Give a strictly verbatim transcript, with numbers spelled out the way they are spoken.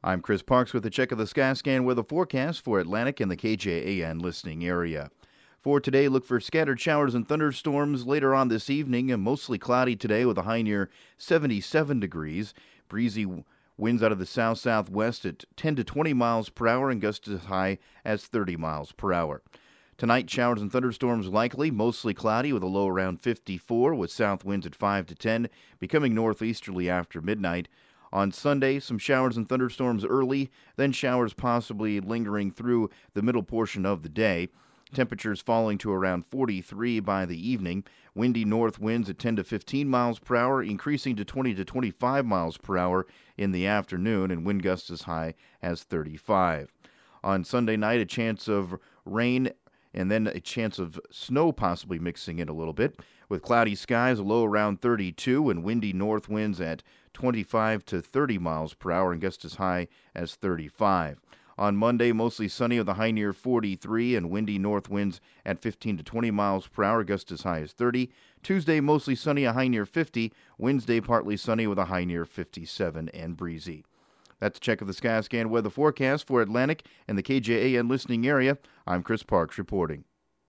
I'm Chris Parks with a check of the Skyscan weather forecast for Atlantic and the K J A N listening area. For today, look for scattered showers and thunderstorms later on this evening, and mostly cloudy today with a high near seventy-seven degrees. Breezy winds out of the south-southwest at ten to twenty miles per hour and gusts as high as thirty miles per hour. Tonight, showers and thunderstorms likely, mostly cloudy with a low around fifty-four, with south winds at five to ten, becoming northeasterly after midnight. On Sunday, some showers and thunderstorms early, then showers possibly lingering through the middle portion of the day. Temperatures falling to around forty-three by the evening. Windy north winds at ten to fifteen miles per hour, increasing to twenty to twenty-five miles per hour in the afternoon, and wind gusts as high as thirty-five. On Sunday night, a chance of rain and then a chance of snow possibly mixing in a little bit. With cloudy skies, a low around thirty-two, and windy north winds at twenty-five to thirty miles per hour and gusts as high as thirty-five. On Monday, mostly sunny with a high near forty-three and windy north winds at fifteen to twenty miles per hour, gusts as high as thirty. Tuesday, mostly sunny, a high near fifty. Wednesday, partly sunny with a high near fifty-seven and breezy. That's a check of the Skyscan weather forecast for Atlantic and the K J A N listening area. I'm Chris Parks reporting.